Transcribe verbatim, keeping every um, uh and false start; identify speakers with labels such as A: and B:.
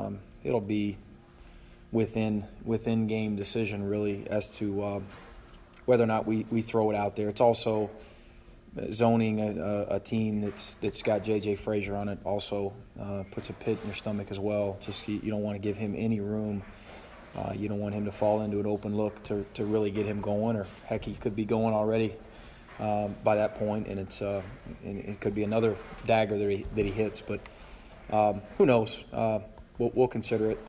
A: um, it'll be within within game decision really as to uh, whether or not we, we throw it out there. It's also zoning a, a, a team that's that's got J J Frazier on it also uh, puts a pit in your stomach as well. Just you, you don't want to give him any room. Uh, you don't want him to fall into an open look to, to really get him going, or heck, he could be going already um, by that point, and it's uh, and it could be another dagger that he that he hits. But um, who knows? Uh, we'll, we'll consider it.